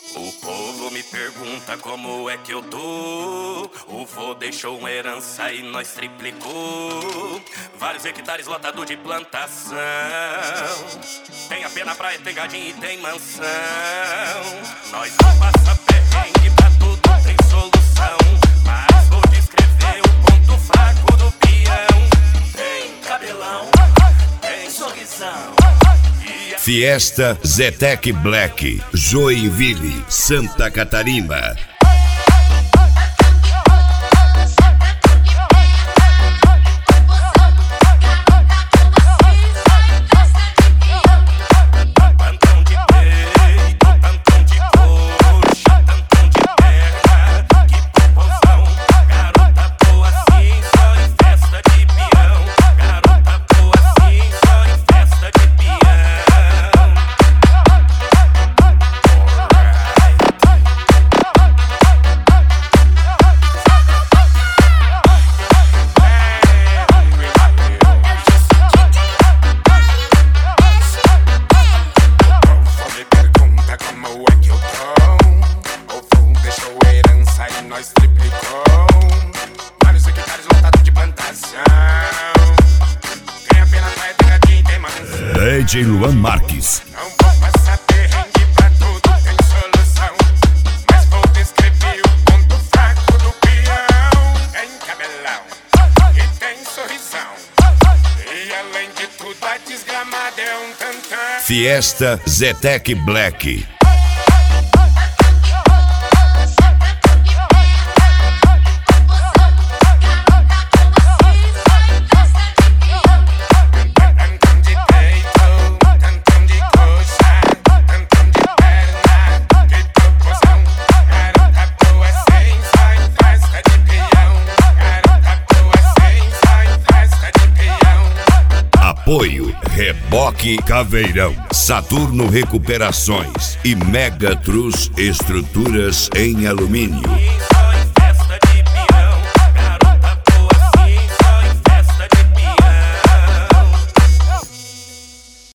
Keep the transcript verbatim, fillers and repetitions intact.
O povo me pergunta como é que eu tô. O vô deixou uma herança e nós triplicou. Vários hectares lotados de plantação. Tem a pé na praia, tem gadinho e tem mansão. Nós não passa perrengue, pra tudo tem solução. Mas vou descrever o ponto fraco do peão. Tem cabelão, tem sorrisão. Fiesta Zetec Black, Joinville, Santa Catarina. Nós triplicou. Vários hectares lotados de plantação. Ganha pena, vai ter gadinho, tem mansão. D J Luan Marques. Não vou passar perrengue, pra tudo tem solução. Mas vou descrever o ponto fraco do peão. Tem cabelão e tem sorrisão. E além de tudo, a desgramada é um tantã. Fiesta Zetec Black. Apoio Reboque Caveirão, Saturno Recuperações e Mega Trus Estruturas em Alumínio.